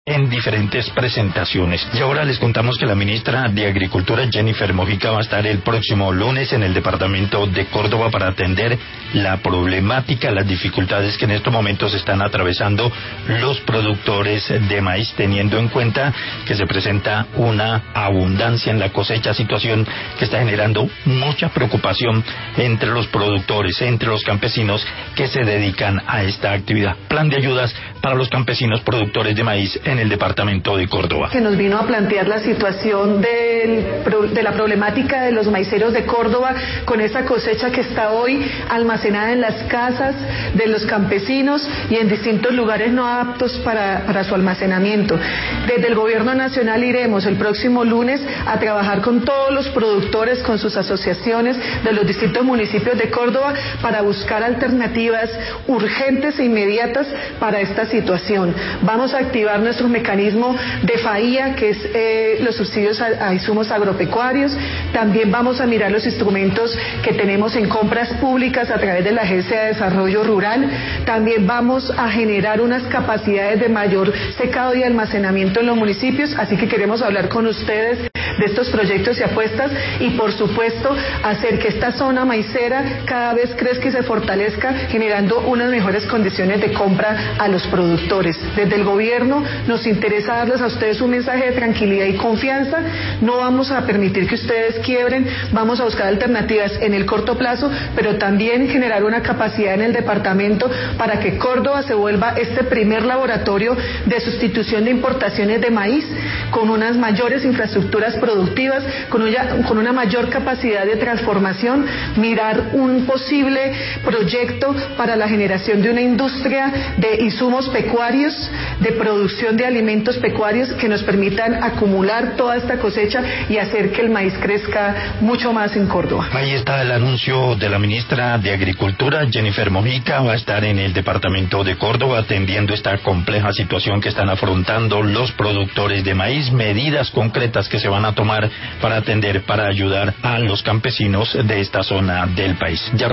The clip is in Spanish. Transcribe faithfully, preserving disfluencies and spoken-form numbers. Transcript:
en diferentes presentaciones. Y ahora les contamos que la ministra de Agricultura, Jennifer Mojica, va a estar el próximo lunes en el departamento de Córdoba para atender la problemática, las dificultades que en estos momentos están atravesando los productores de maíz, teniendo en cuenta que se presenta una abundancia en la cosecha, situación que está generando mucha preocupación entre los productores, entre los campesinos que se dedican a esta actividad. Plan de ayudas para los campesinos productores de maíz en el departamento de Córdoba. Que nos vino a plantear la situación del, de la problemática de los maiceros de Córdoba con esa cosecha que está hoy almacenada en las casas de los campesinos y en distintos lugares no aptos para, para su almacenamiento. Desde el gobierno nacional iremos el próximo lunes a trabajar con todos los productores, con sus asociaciones de los distintos municipios de Córdoba para buscar alternativas urgentes e inmediatas para esta situación. Vamos a activar nuestro mecanismo de FAIA, que es eh, los subsidios a, a insumos agropecuarios. También vamos a mirar los instrumentos que tenemos en compras públicas a través de la Agencia de Desarrollo Rural. También vamos a generar unas capacidades de mayor secado y almacenamiento en los municipios, así que queremos hablar con ustedes de estos proyectos y apuestas y por supuesto hacer que esta zona maicera cada vez crezca y se fortalezca, generando unas mejores condiciones de compra a los productores. Desde el gobierno nos interesa darles a ustedes un mensaje de tranquilidad y confianza. No vamos a permitir que ustedes quiebren, vamos a buscar alternativas en el corto plazo, pero también generar una capacidad en el departamento para que Córdoba se vuelva este primer laboratorio de sustitución de importaciones de maíz, con unas mayores infraestructuras productivas, con una, con una mayor capacidad de transformación, mirar un posible proyecto para la generación de una industria de insumos pecuarios, de producción de alimentos pecuarios que nos permitan acumular toda esta cosecha y hacer que el maíz crezca mucho más en Córdoba. Ahí está el anuncio de la ministra de Agricultura, Jennifer Mojica, va a estar en el departamento de Córdoba atendiendo esta compleja situación que están afrontando los productores de maíz, medidas concretas que se van a tomar para atender, para ayudar a los campesinos de esta zona del país. Ya